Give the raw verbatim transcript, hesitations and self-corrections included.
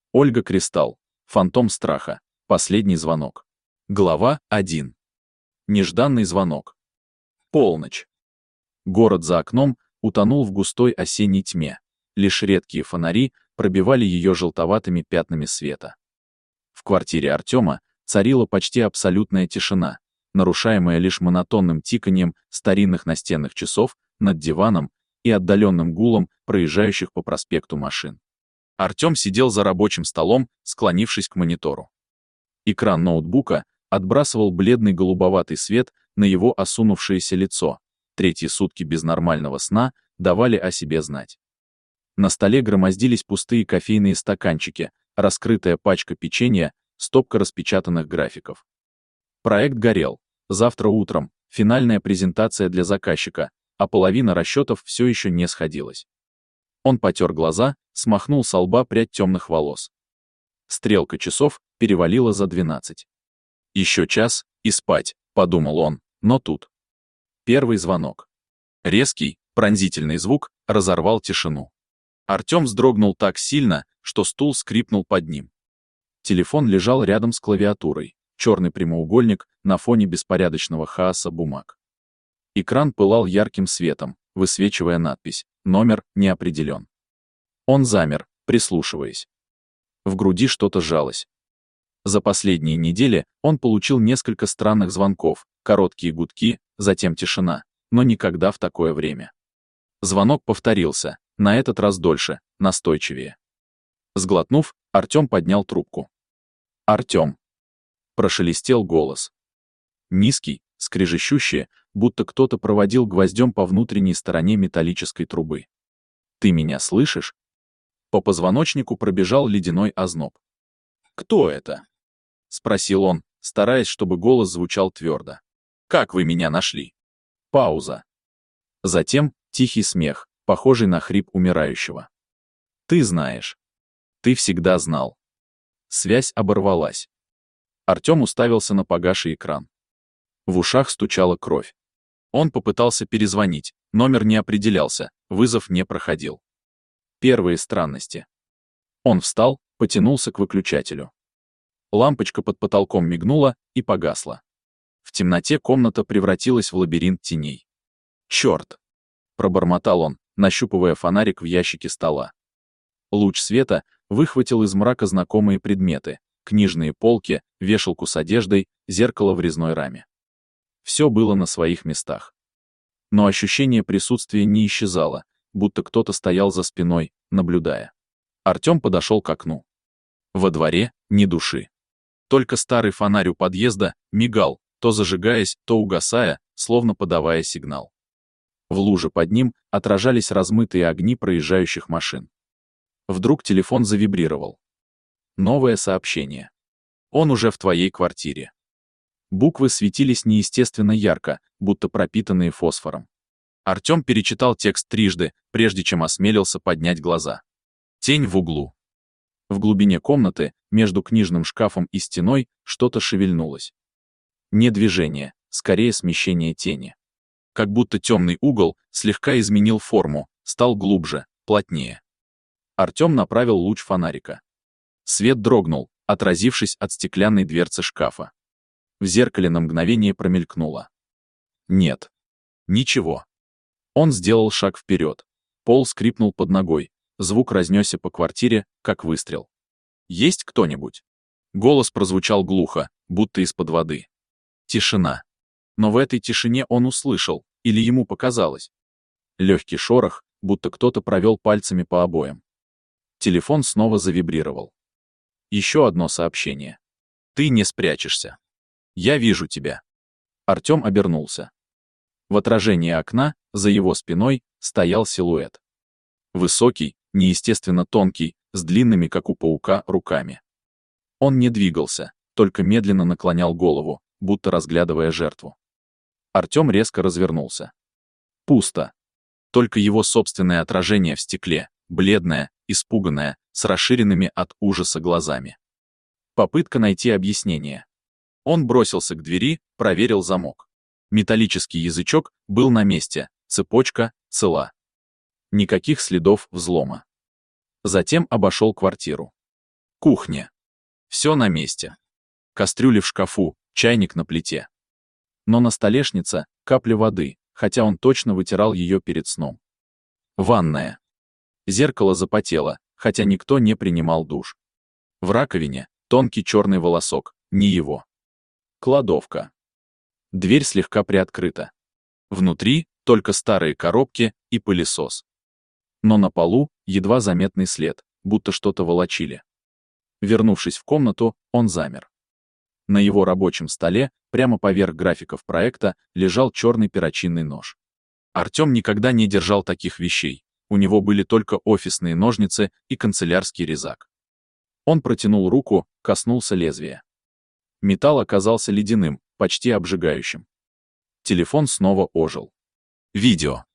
Ольга Кристалл. Фантом страха. Последний звонок. Глава один. Нежданный звонок. Полночь. Город за окном утонул в густой осенней тьме. Лишь редкие фонари пробивали ее желтоватыми пятнами света. В квартире Артема царила почти абсолютная тишина, нарушаемая лишь монотонным тиканьем старинных настенных часов над диваном и отдаленным гулом проезжающих по проспекту машин. Артем сидел за рабочим столом, склонившись к монитору. Экран ноутбука отбрасывал бледный голубоватый свет на его осунувшееся лицо. Третьи сутки без нормального сна давали о себе знать. На столе громоздились пустые кофейные стаканчики, раскрытая пачка печенья, стопка распечатанных графиков. Проект горел. Завтра утром финальная презентация для заказчика, а половина расчетов все еще не сходилась. Он потер глаза, смахнул со лба прядь темных волос. Стрелка часов перевалила за двенадцать. Еще час и спать, подумал он, но тут. Первый звонок. Резкий, пронзительный звук разорвал тишину. Артем вздрогнул так сильно, что стул скрипнул под ним. Телефон лежал рядом с клавиатурой, черный прямоугольник на фоне беспорядочного хаоса бумаг. Экран пылал ярким светом, высвечивая надпись «Номер не определен». Он замер, прислушиваясь. В груди что-то сжалось. За последние недели он получил несколько странных звонков, короткие гудки, затем тишина, но никогда в такое время. Звонок повторился, на этот раз дольше, настойчивее. Сглотнув, Артем поднял трубку. «Артем!» Прошелестел голос. Низкий, скрежещущий, будто кто-то проводил гвоздем по внутренней стороне металлической трубы. «Ты меня слышишь?» По позвоночнику пробежал ледяной озноб. «Кто это?» — спросил он, стараясь, чтобы голос звучал твердо. «Как вы меня нашли?» Пауза. Затем тихий смех, похожий на хрип умирающего. «Ты знаешь. Ты всегда знал». Связь оборвалась. Артем уставился на погасший экран. В ушах стучала кровь. Он попытался перезвонить, номер не определялся, вызов не проходил. Первые странности. Он встал, потянулся к выключателю. Лампочка под потолком мигнула и погасла. В темноте комната превратилась в лабиринт теней. «Черт!» — пробормотал он, нащупывая фонарик в ящике стола. Луч света выхватил из мрака знакомые предметы: книжные полки, вешалку с одеждой, зеркало в резной раме. Все было на своих местах. Но ощущение присутствия не исчезало, будто кто-то стоял за спиной, наблюдая. Артем подошел к окну. Во дворе ни души. Только старый фонарь у подъезда мигал, то зажигаясь, то угасая, словно подавая сигнал. В луже под ним отражались размытые огни проезжающих машин. Вдруг телефон завибрировал. Новое сообщение. Он уже в твоей квартире. Буквы светились неестественно ярко, будто пропитанные фосфором. Артем перечитал текст трижды, прежде чем осмелился поднять глаза. Тень в углу. В глубине комнаты, между книжным шкафом и стеной, что-то шевельнулось. Не движение, скорее смещение тени. Как будто темный угол слегка изменил форму, стал глубже, плотнее. Артем направил луч фонарика. Свет дрогнул, отразившись от стеклянной дверцы шкафа. В зеркале на мгновение промелькнуло. Нет. Ничего. Он сделал шаг вперед. Пол скрипнул под ногой. Звук разнесся по квартире, как выстрел. «Есть кто-нибудь?» Голос прозвучал глухо, будто из-под воды. Тишина. Но в этой тишине он услышал, или ему показалось. Легкий шорох, будто кто-то провел пальцами по обоям. Телефон снова завибрировал. Еще одно сообщение. «Ты не спрячешься. Я вижу тебя». Артем обернулся. В отражении окна, за его спиной, стоял силуэт. Высокий, неестественно тонкий, с длинными, как у паука, руками. Он не двигался, только медленно наклонял голову, будто разглядывая жертву. Артем резко развернулся. Пусто. Только его собственное отражение в стекле, бледное, испуганное, с расширенными от ужаса глазами. Попытка найти объяснение. Он бросился к двери, проверил замок. Металлический язычок был на месте, цепочка цела. Никаких следов взлома. Затем обошел квартиру. Кухня. Все на месте. Кастрюли в шкафу, чайник на плите. Но на столешнице капля воды, хотя он точно вытирал ее перед сном. Ванная. Зеркало запотело, хотя никто не принимал душ. В раковине тонкий черный волосок, не его. Кладовка. Дверь слегка приоткрыта. Внутри только старые коробки и пылесос. Но на полу едва заметный след, будто что-то волочили. Вернувшись в комнату, он замер. На его рабочем столе, прямо поверх графиков проекта, лежал черный перочинный нож. Артем никогда не держал таких вещей, у него были только офисные ножницы и канцелярский резак. Он протянул руку, коснулся лезвия. Металл оказался ледяным, почти обжигающим. Телефон снова ожил. Видео.